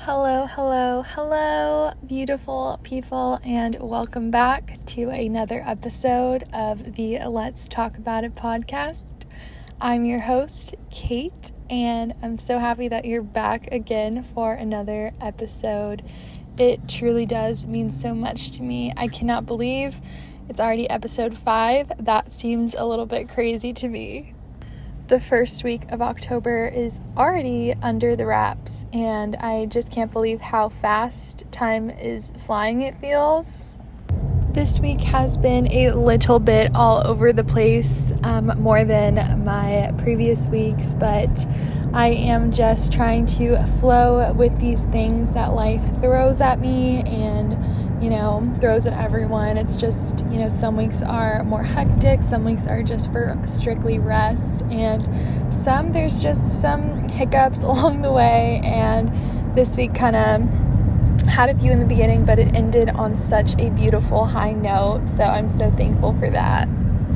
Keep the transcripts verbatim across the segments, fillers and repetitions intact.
Hello, hello, hello, beautiful people, and welcome back to another episode of the Let's Talk About It podcast. I'm your host, Kate, and I'm so happy that you're back again for another episode. It truly does mean so much to me. I cannot believe it's already episode five. That seems a little bit crazy to me. The first week of October is already under the wraps, and I just can't believe how fast time is flying, it feels. This week has been a little bit all over the place, um, more than my previous weeks, but I am just trying to flow with these things that life throws at me and you know, throws at everyone. It's just, you know, some weeks are more hectic, some weeks are just for strictly rest, and some there's just some hiccups along the way, and this week kind of had a few in the beginning, but it ended on such a beautiful high note, so I'm so thankful for that.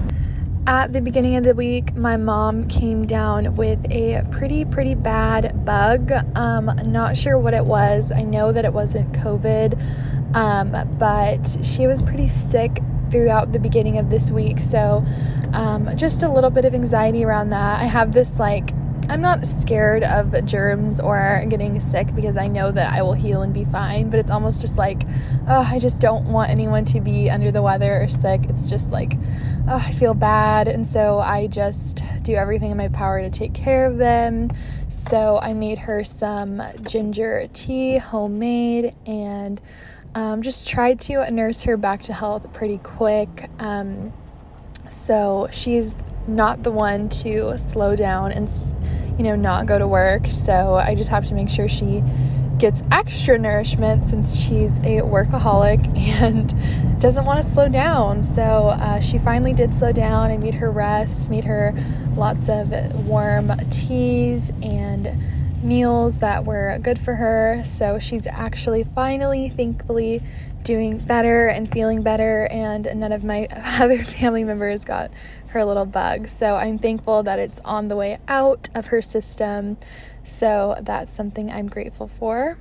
At the beginning of the week, my mom came down with a pretty, pretty bad bug. Um, not sure what it was. I know that it wasn't COVID, um, but she was pretty sick throughout the beginning of this week. So um, just a little bit of anxiety around that. I have this like, I'm not scared of germs or getting sick because I know that I will heal and be fine, but it's almost just like, oh, I just don't want anyone to be under the weather or sick. It's just like, oh, I feel bad, and so I just do everything in my power to take care of them. So I made her some ginger tea, homemade, and um, just tried to nurse her back to health pretty quick. Um, so she's not the one to slow down and, you know, not go to work. So I just have to make sure she gets extra nourishment since she's a workaholic and doesn't want to slow down. So uh, she finally did slow down. I made her rest, made her lots of warm teas and meals that were good for her. So she's actually finally, thankfully, doing better and feeling better, and none of my other family members got her little bug. So I'm thankful that it's on the way out of her system. So that's something I'm grateful for.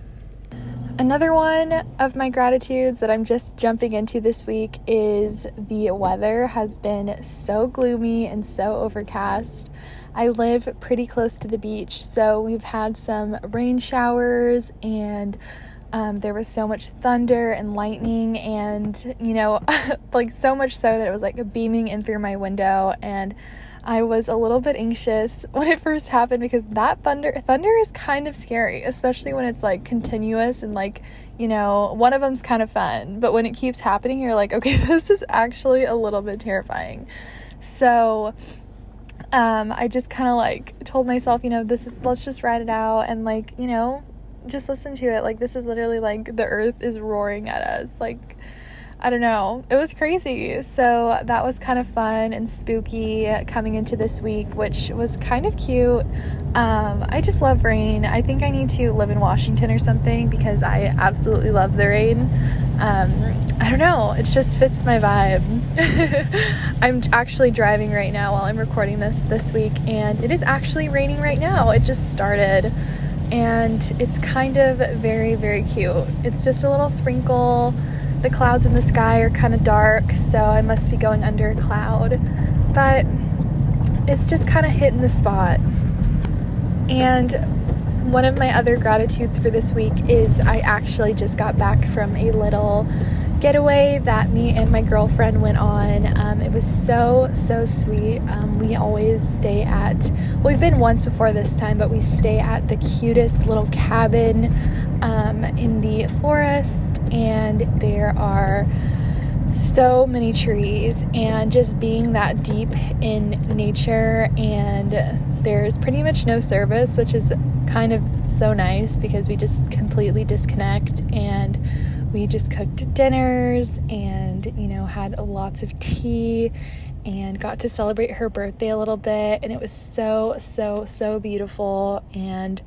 Another one of my gratitudes that I'm just jumping into this week is the weather has been so gloomy and so overcast. I live pretty close to the beach, so we've had some rain showers, and um, there was so much thunder and lightning, and you know, like so much so that it was like beaming in through my window, and I was a little bit anxious when it first happened because that thunder thunder is kind of scary, especially when it's like continuous and like, you know, one of them's kind of fun, but when it keeps happening, you're like, okay, this is actually a little bit terrifying. So um, I just kind of like told myself, you know, this is, let's just ride it out and like, you know, just listen to it. Like, this is literally like the earth is roaring at us. Like, I don't know. It was crazy. So that was kind of fun and spooky coming into this week, which was kind of cute. Um, I just love rain. I think I need to live in Washington or something because I absolutely love the rain. Um, I don't know. It just fits my vibe. I'm actually driving right now while I'm recording this this week, and it is actually raining right now. It just started, and it's kind of very, very cute. It's just a little sprinkle. The clouds in the sky are kind of dark, so I must be going under a cloud, but it's just kind of hitting the spot. And one of my other gratitudes for this week is I actually just got back from a little getaway that me and my girlfriend went on. Um, it was so, so sweet. Um, we always stay at, well, we've been once before this time, but we stay at the cutest little cabin um, in the forest, and there are so many trees, and just being that deep in nature, and there's pretty much no service, which is kind of so nice because we just completely disconnect, and we just cooked dinners and, you know, had lots of tea and got to celebrate her birthday a little bit, and it was so, so, so beautiful and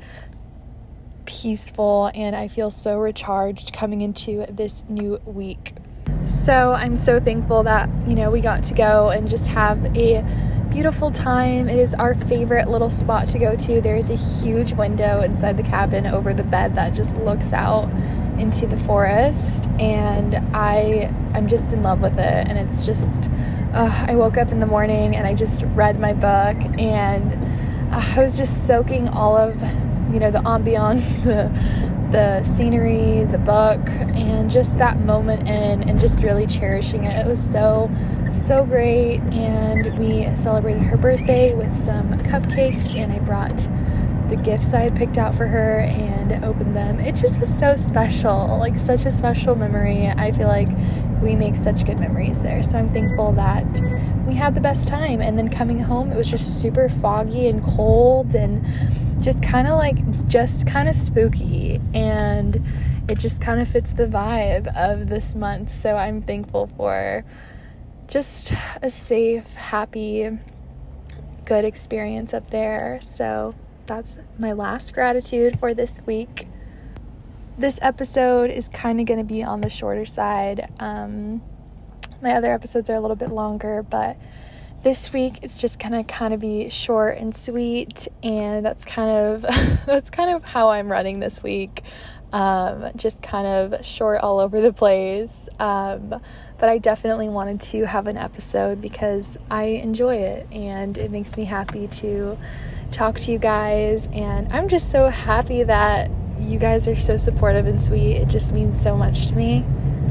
peaceful, and I feel so recharged coming into this new week. So I'm so thankful that, you know, we got to go and just have a beautiful time. It is our favorite little spot to go to. There is a huge window inside the cabin over the bed that just looks out into the forest, and I I'm just in love with it. And it's just uh, I woke up in the morning and I just read my book, and uh, I was just soaking all of, you know, the ambiance, the the scenery, the book, and just that moment in, and just really cherishing it. It was so, so great. And we celebrated her birthday with some cupcakes, and I brought the gifts I had picked out for her and opened them. It just was so special, like such a special memory. I feel like we make such good memories there. So I'm thankful that we had the best time. And then coming home, it was just super foggy and cold, and just kind of like, just kind of spooky, and it just kind of fits the vibe of this month. So I'm thankful for just a safe, happy, good experience up there. So that's my last gratitude for this week. This episode is kind of going to be on the shorter side. Um, my other episodes are a little bit longer, but this week it's just gonna kind of be short and sweet, and that's kind of that's kind of how I'm running this week. Um, just kind of short all over the place. Um, but I definitely wanted to have an episode because I enjoy it, and it makes me happy to talk to you guys. And I'm just so happy that you guys are so supportive and sweet. It just means so much to me.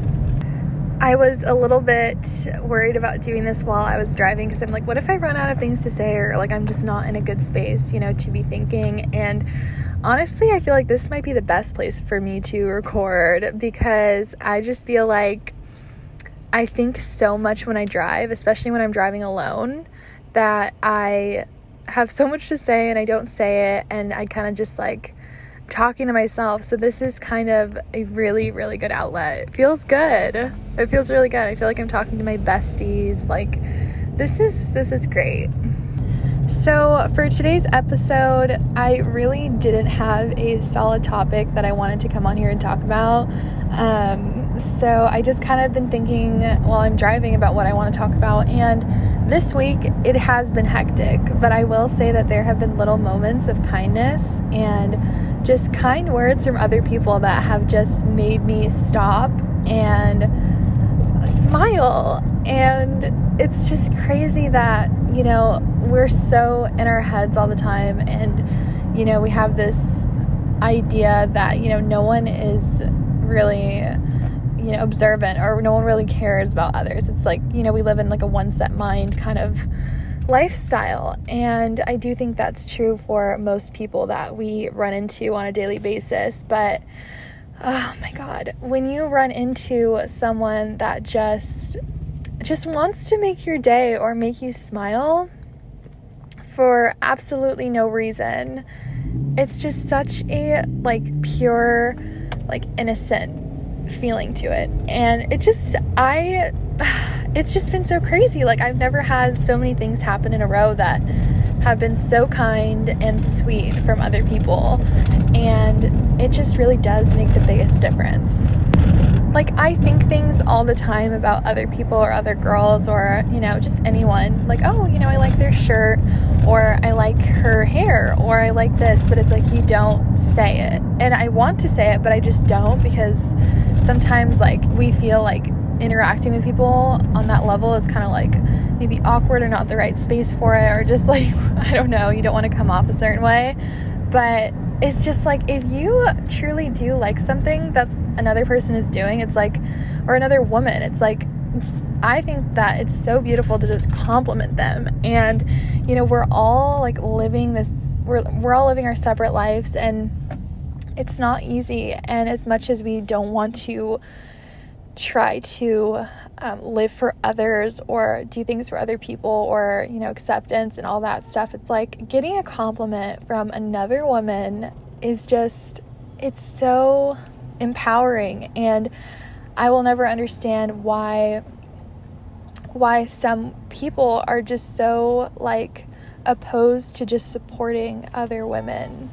I was a little bit worried about doing this while I was driving, because I'm like, what if I run out of things to say, or like I'm just not in a good space, you know, to be thinking. And honestly, I feel like this might be the best place for me to record, because I just feel like I think so much when I drive, especially when I'm driving alone, that I have so much to say and I don't say it, and I kind of just like talking to myself. So this is kind of a really, really good outlet. It feels good. It feels really good. I feel like I'm talking to my besties. Like, this is this is great. So for today's episode, I really didn't have a solid topic that I wanted to come on here and talk about. Um, so I just kind of been thinking while I'm driving about what I want to talk about. And this week it has been hectic, but I will say that there have been little moments of kindness and just kind words from other people that have just made me stop and smile. And it's just crazy that, you know, we're so in our heads all the time, and, you know, we have this idea that, you know, no one is really, you know, observant, or no one really cares about others. It's like, you know, we live in like a one set mind kind of lifestyle, and I do think that's true for most people that we run into on a daily basis. But oh my God, when you run into someone that just just wants to make your day or make you smile for absolutely no reason, it's just such a like pure, like innocent feeling to it. And it just, I, it's just been so crazy. Like, I've never had so many things happen in a row that have been so kind and sweet from other people. And it just really does make the biggest difference. Like, I think things all the time about other people or other girls, or, you know, just anyone. Like, oh, you know, I like their shirt, or I like her hair, or I like this, but it's like you don't say it. And I want to say it, but I just don't, because sometimes, like, we feel like interacting with people on that level is kind of like maybe awkward or not the right space for it, or just like, I don't know, you don't want to come off a certain way. But it's just like, if you truly do like something that another person is doing, it's like, or another woman, it's like, I think that it's so beautiful to just compliment them. And, you know, we're all like living this, we're, we're all living our separate lives, and it's not easy. And as much as we don't want to try to um, live for others or do things for other people, or, you know, acceptance and all that stuff, it's like getting a compliment from another woman is just, it's so empowering. And I will never understand why why some people are just so like opposed to just supporting other women.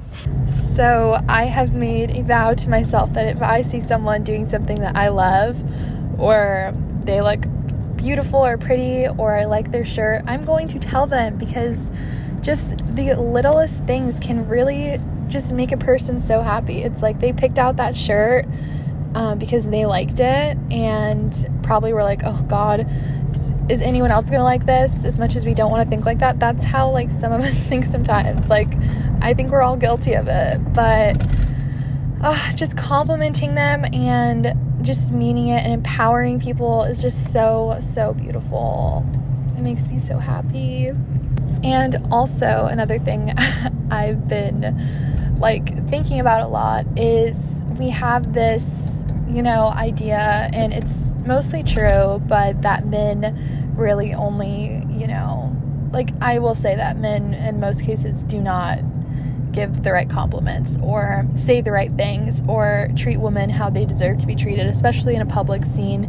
So I have made a vow to myself that if I see someone doing something that I love, or they look beautiful or pretty, or I like their shirt, I'm going to tell them, because just the littlest things can really just make a person so happy. It's like they picked out that shirt um, because they liked it, and probably were like, oh God, is anyone else gonna like this? As much as we don't want to think like that, that's how like some of us think sometimes. Like, I think we're all guilty of it, but uh, just complimenting them and just meaning it and empowering people is just so, so beautiful. It makes me so happy. And also another thing I've been like thinking about a lot is we have this, you know, idea, and it's mostly true, but that men really only, you know, like I will say that men in most cases do not give the right compliments or say the right things or treat women how they deserve to be treated, especially in a public scene.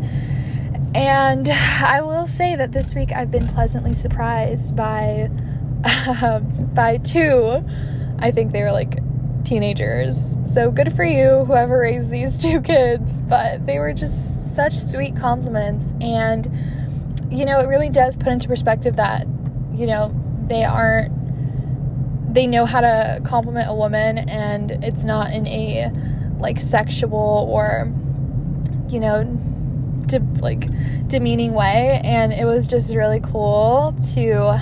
And I will say that this week I've been pleasantly surprised by uh, by two, I think they were like teenagers. So good for you, whoever raised these two kids. But they were just such sweet compliments. And, you know, it really does put into perspective that, you know, they aren't, they know how to compliment a woman, and it's not in a like sexual or, you know, de- like demeaning way. And it was just really cool to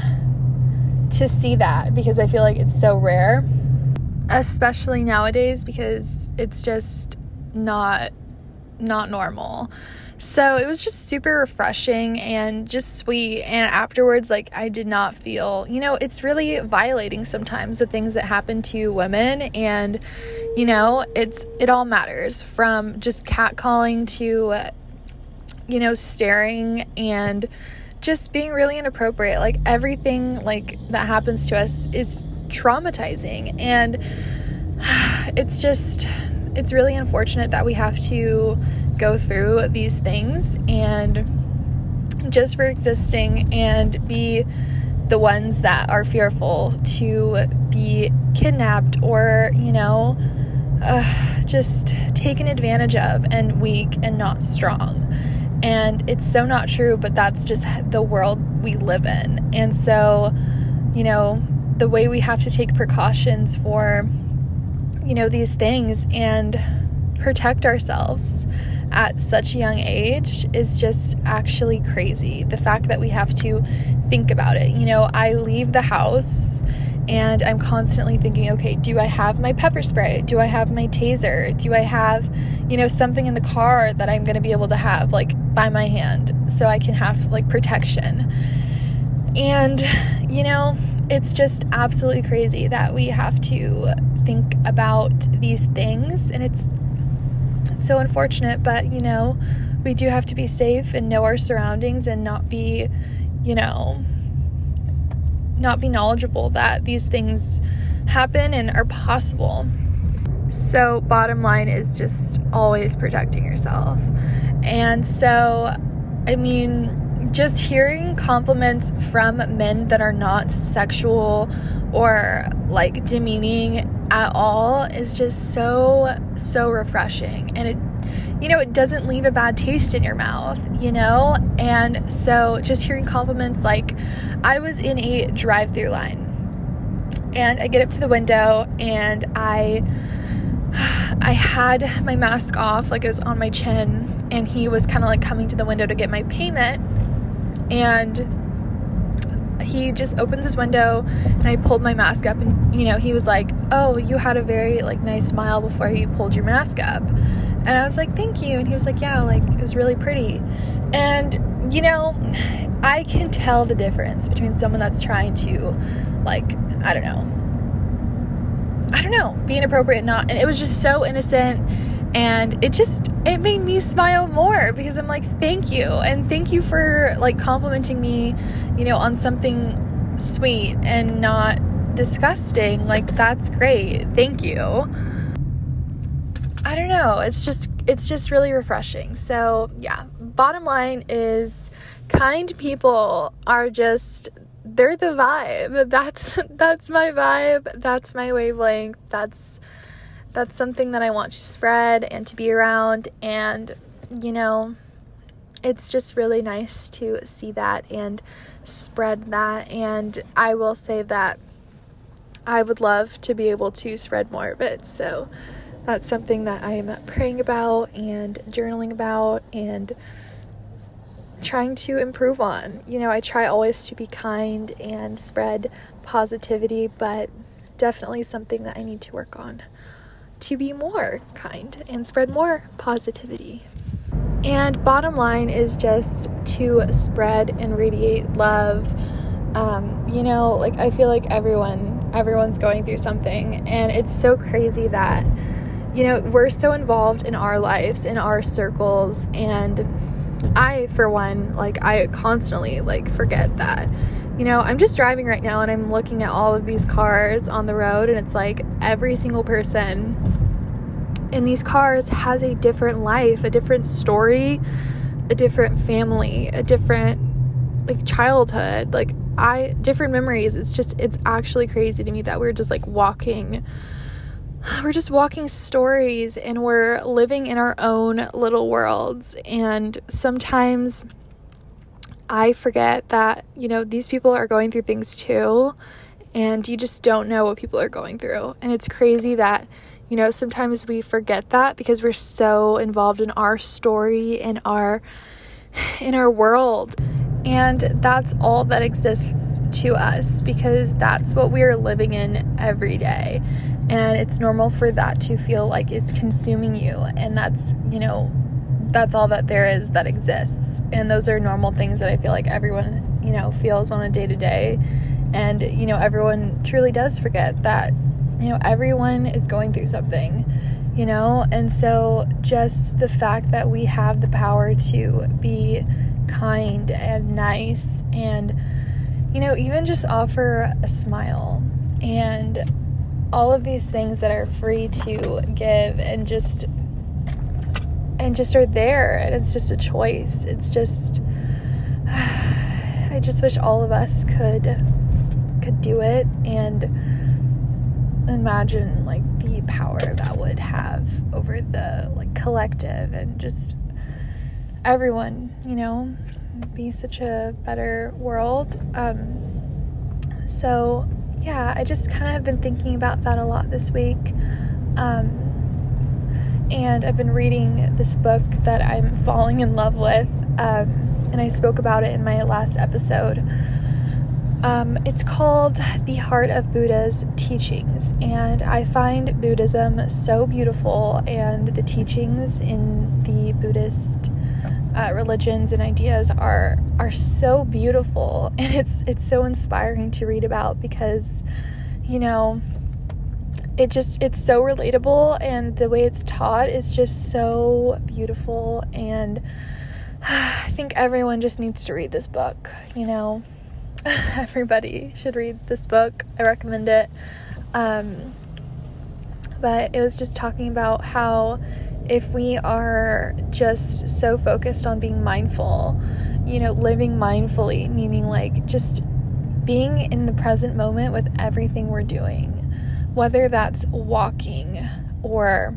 to see that, because I feel like it's so rare, especially nowadays, because it's just not not normal. So it was just super refreshing and just sweet. And afterwards, like, I did not feel, you know, it's really violating sometimes the things that happen to women. And, you know, it's, it all matters, from just catcalling to, you know, staring and just being really inappropriate. Like, everything like that happens to us is traumatizing. And it's just, it's really unfortunate that we have to go through these things, and just for existing and be the ones that are fearful to be kidnapped or, you know, uh, just taken advantage of and weak and not strong. And it's so not true, but that's just the world we live in. And so, you know, the way we have to take precautions for, you know, these things and protect ourselves at such a young age is just actually crazy. The fact that we have to think about it. You know, I leave the house and I'm constantly thinking, okay, do I have my pepper spray? Do I have my taser? Do I have, you know, something in the car that I'm going to be able to have like by my hand so I can have like protection? And, you know, it's just absolutely crazy that we have to think about these things, and it's It's so unfortunate, but, you know, we do have to be safe and know our surroundings and not be, you know, not be knowledgeable that these things happen and are possible. So bottom line is just always protecting yourself. And so, I mean, just hearing compliments from men that are not sexual or like demeaning at all is just so, so refreshing. And it, you know, it doesn't leave a bad taste in your mouth, you know? And so just hearing compliments, like I was in a drive-through line and I get up to the window and I, I had my mask off, like it was on my chin, and he was kind of like coming to the window to get my payment. And he just opens his window and I pulled my mask up, and, you know, he was like, oh, you had a very like nice smile before you pulled your mask up. And I was like, thank you. And he was like, yeah, like it was really pretty. And, you know, I can tell the difference between someone that's trying to like, I don't know, I don't know, be inappropriate, not, and it was just so innocent. And it just, it made me smile more because I'm like, thank you. And thank you for like complimenting me, you know, on something sweet and not disgusting. Like, that's great. Thank you. I don't know. It's just, it's just really refreshing. So yeah, bottom line is kind people are just, they're the vibe. That's, that's my vibe. That's my wavelength. That's, That's something that I want to spread and to be around. And, you know, it's just really nice to see that and spread that. And I will say that I would love to be able to spread more of it. So that's something that I'm praying about and journaling about and trying to improve on. You know, I try always to be kind and spread positivity, but definitely something that I need to work on to be more kind and spread more positivity. And bottom line is just to spread and radiate love. Um, you know, like I feel like everyone, everyone's going through something, and it's so crazy that, you know, we're so involved in our lives, in our circles, and I, for one, like, I constantly, like, forget that, you know, I'm just driving right now and I'm looking at all of these cars on the road, and it's like every single person in these cars has a different life, a different story, a different family, a different, like, childhood, like, I, different memories. It's just, it's actually crazy to me that we're just, like, walking We're just walking stories, and we're living in our own little worlds. And sometimes I forget that, you know, these people are going through things too, and you just don't know what people are going through. And it's crazy that, you know, sometimes we forget that because we're so involved in our story, in our, in our world. And that's all that exists to us, because that's what we are living in every day. And it's normal for that to feel like it's consuming you. And that's, you know, that's all that there is that exists. And those are normal things that I feel like everyone, you know, feels on a day to day. And, you know, everyone truly does forget that, you know, everyone is going through something, you know. And so just the fact that we have the power to be kind and nice and, you know, even just offer a smile and all of these things that are free to give and just and just are there, and it's just a choice. It's just I just wish all of us could could do it, and imagine like the power that would have over the like collective and just everyone, you know, be such a better world. Um so yeah, I just kind of have been thinking about that a lot this week. Um, and I've been reading this book that I'm falling in love with. Um, and I spoke about it in my last episode. Um, it's called The Heart of Buddha's Teachings. And I find Buddhism so beautiful, and the teachings in the Buddhist Uh, religions and ideas are are so beautiful, and it's it's so inspiring to read about, because, you know, it just it's so relatable, and the way it's taught is just so beautiful. And I think everyone just needs to read this book, you know. Everybody should read this book. I recommend it. Um, but it was just talking about how if we are just so focused on being mindful, you know, living mindfully, meaning like just being in the present moment with everything we're doing, whether that's walking or,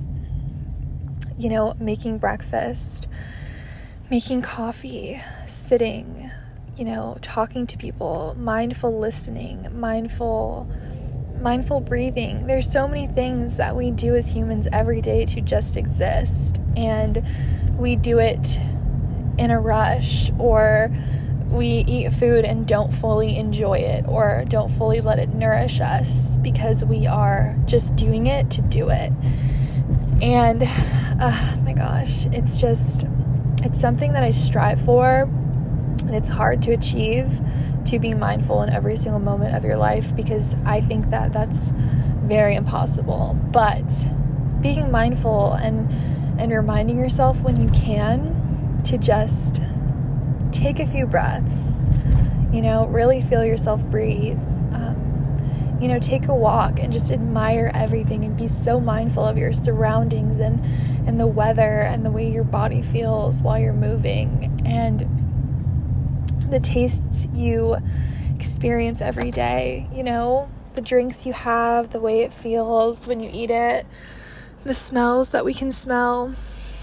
you know, making breakfast, making coffee, sitting, you know, talking to people, mindful listening, mindful mindful breathing. There's so many things that we do as humans every day to just exist, and we do it in a rush, or we eat food and don't fully enjoy it, or don't fully let it nourish us, because we are just doing it to do it. And oh my gosh, it's just it's something that I strive for, and it's hard to achieve, to be mindful in every single moment of your life, because I think that that's very impossible. But being mindful and and reminding yourself when you can to just take a few breaths, you know, really feel yourself breathe, um, you know, take a walk and just admire everything and be so mindful of your surroundings and, and the weather and the way your body feels while you're moving, and the tastes you experience every day, you know, the drinks you have, the way it feels when you eat it, the smells that we can smell.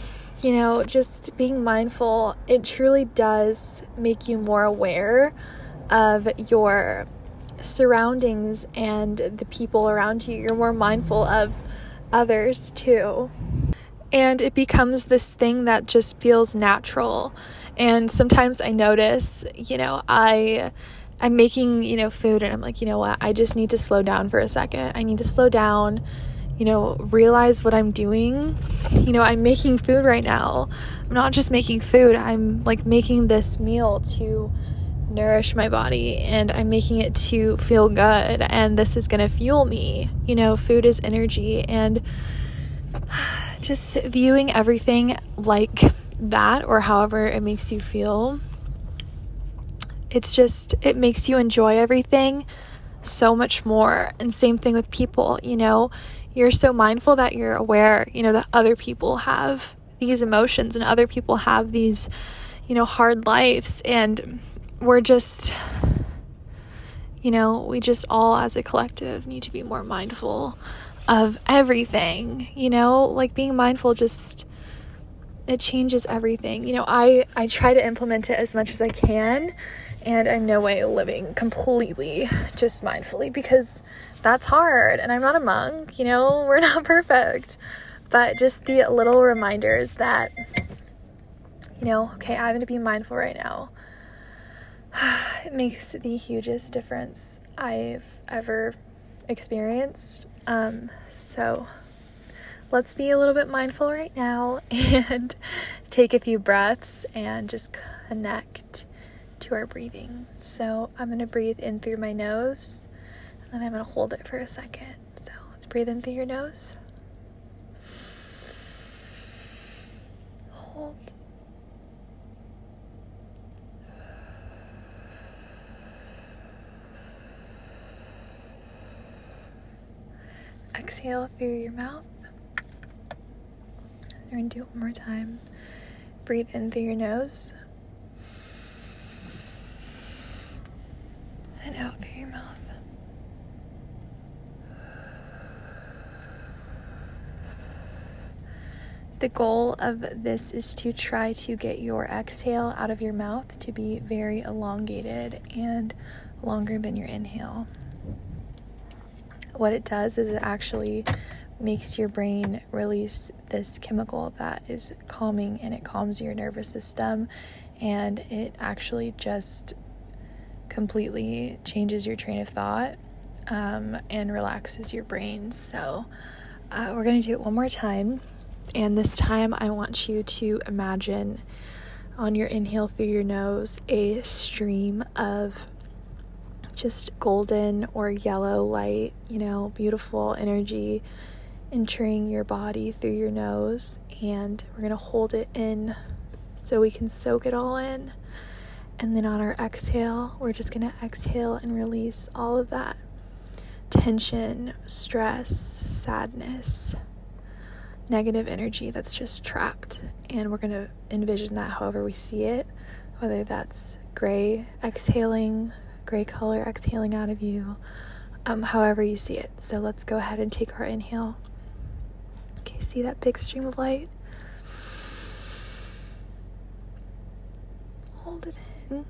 you know, just being mindful, it truly does make you more aware of your surroundings and the people around you. You're more mindful of others too. And it becomes this thing that just feels natural. And sometimes I notice, you know, I, I'm making, you know, food and I'm like, you know what, I just need to slow down for a second. I need to slow down, you know, realize what I'm doing. You know, I'm making food right now. I'm not just making food. I'm like making this meal to nourish my body, and I'm making it to feel good, and this is going to fuel me. You know, food is energy, and just viewing everything like that, or however it makes you feel, it's just, it makes you enjoy everything so much more. And same thing with people, you know, you're so mindful that you're aware, you know, that other people have these emotions and other people have these, you know, hard lives, and we're just, you know, we just all as a collective need to be more mindful of everything, you know, like being mindful just, it changes everything. You know, I, I try to implement it as much as I can, and I'm no way living completely just mindfully, because that's hard, and I'm not a monk, you know, we're not perfect, but just the little reminders that, you know, okay, I'm going to be mindful right now. It makes the hugest difference I've ever experienced. Um, so let's be a little bit mindful right now and take a few breaths and just connect to our breathing. So I'm going to breathe in through my nose, and then I'm going to hold it for a second. So let's breathe in through your nose. Hold. Exhale through your mouth. We're going to do it one more time. Breathe in through your nose. And out through your mouth. The goal of this is to try to get your exhale out of your mouth to be very elongated and longer than your inhale. What it does is it actually makes your brain release this chemical that is calming, and it calms your nervous system, and it actually just completely changes your train of thought um, and relaxes your brain. So uh, we're going to do it one more time. And this time I want you to imagine on your inhale through your nose a stream of just golden or yellow light, you know, beautiful energy entering your body through your nose. And we're going to hold it in so we can soak it all in. And then on our exhale, we're just going to exhale and release all of that tension, stress, sadness, negative energy that's just trapped. And we're going to envision that however we see it, whether that's gray exhaling, gray color exhaling out of you, um, however you see it. So let's go ahead and take our inhale. Okay, see that big stream of light? Hold it in.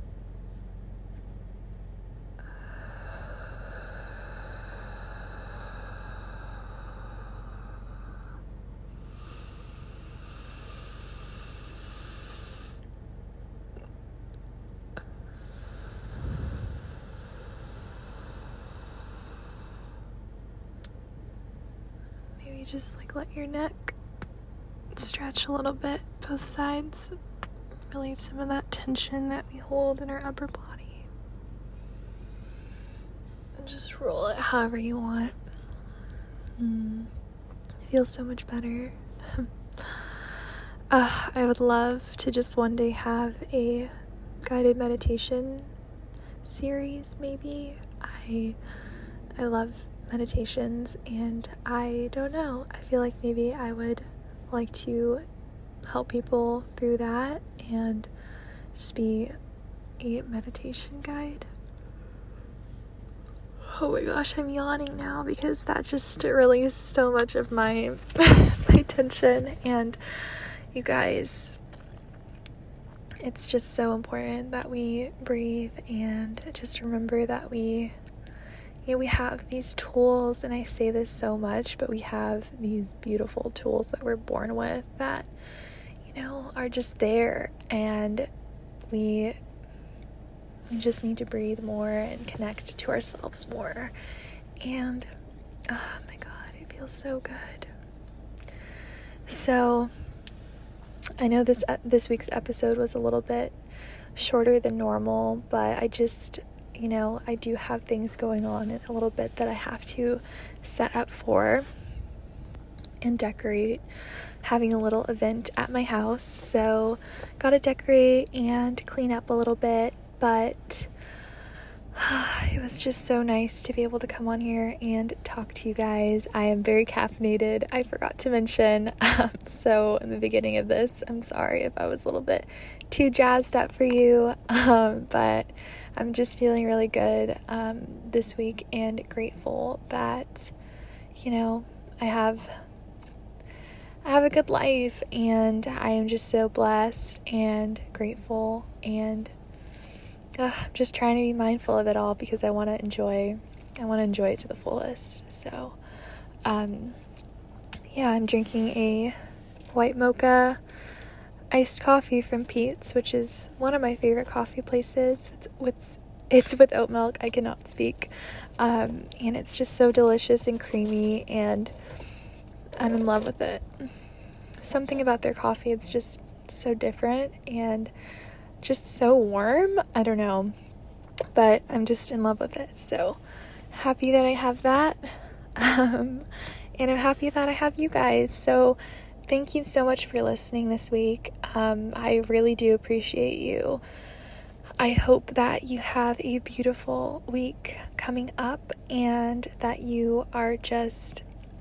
Just like let your neck stretch a little bit, both sides. Relieve some of that tension that we hold in our upper body. And just roll it however you want. Mm. It feels so much better. uh, I would love to just one day have a guided meditation series, maybe. I I love meditations, and I don't know, I feel like maybe I would like to help people through that and just be a meditation guide. Oh my gosh, I'm yawning now because that just released so much of my my tension. And you guys, it's just so important that we breathe and just remember that we, you know, we have these tools, and I say this so much, but we have these beautiful tools that we're born with that, you know, are just there, and we, we just need to breathe more and connect to ourselves more, and, oh my God, it feels so good. So, I know this this week's episode was a little bit shorter than normal, but I just, you know, I do have things going on in a little bit that I have to set up for and decorate, having a little event at my house. So, gotta decorate and clean up a little bit, but it was just so nice to be able to come on here and talk to you guys. I am very caffeinated. I forgot to mention, um, so in the beginning of this, I'm sorry if I was a little bit too jazzed up for you, um, but I'm just feeling really good um, this week, and grateful that, you know, I have I have a good life, and I am just so blessed and grateful, and Uh, I'm just trying to be mindful of it all because I want to enjoy, I want to enjoy it to the fullest. So, um, yeah, I'm drinking a white mocha iced coffee from Peet's, which is one of my favorite coffee places. It's with, it's with oat milk. I cannot speak. Um, and it's just so delicious and creamy, and I'm in love with it. Something about their coffee, it's just so different, and just so warm. I don't know, but I'm just in love with it. So happy that I have that. Um, and I'm happy that I have you guys. So thank you so much for listening this week. Um, I really do appreciate you. I hope that you have a beautiful week coming up, and that you are just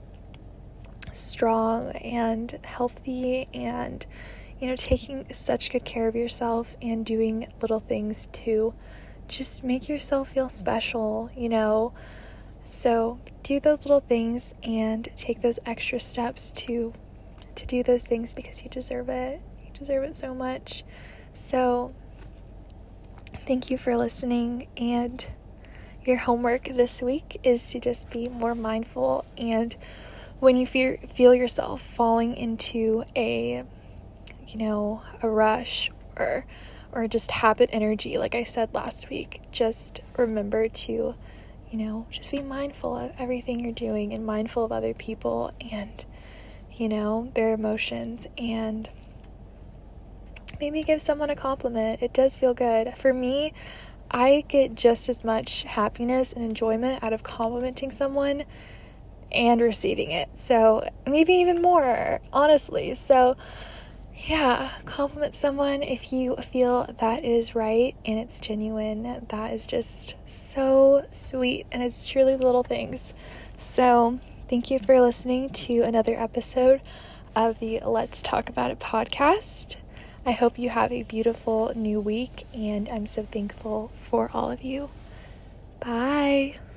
strong and healthy, and you know, taking such good care of yourself, and doing little things to just make yourself feel special, you know. So do those little things and take those extra steps to to do those things, because you deserve it. You deserve it so much. So thank you for listening, and your homework this week is to just be more mindful, and when you feel feel yourself falling into a you know, a rush or or just habit energy, like I said last week, just remember to, you know, just be mindful of everything you're doing, and mindful of other people, and, you know, their emotions, and maybe give someone a compliment. It does feel good. For me, I get just as much happiness and enjoyment out of complimenting someone and receiving it. So maybe even more, honestly. So yeah, compliment someone if you feel that is right and it's genuine. That is just so sweet, and it's truly the little things. So thank you for listening to another episode of the Let's Talk About It podcast. I hope you have a beautiful new week, and I'm so thankful for all of you. Bye.